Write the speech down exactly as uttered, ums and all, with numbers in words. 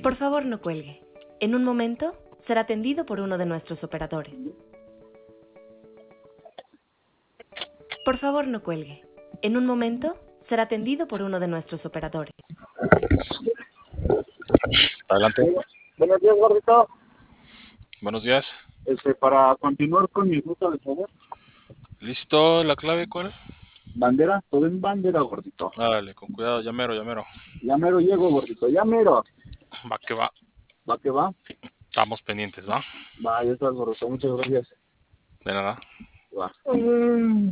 Por favor, no cuelgue. En un momento será atendido por uno de nuestros operadores. Por favor, no cuelgue. En un momento será atendido por uno de nuestros operadores. Adelante. Buenos días, gordito. Buenos días. Este, para continuar con mi ruta de favor. ¿Listo? ¿La clave cuál? Bandera, todo en bandera, gordito. Dale, con cuidado, ya mero, ya mero. Ya mero llego, gordito, ya mero. Va que va. Va que va. Estamos pendientes, ¿va? Va, ya estás, gordito. Muchas gracias. De nada. Va.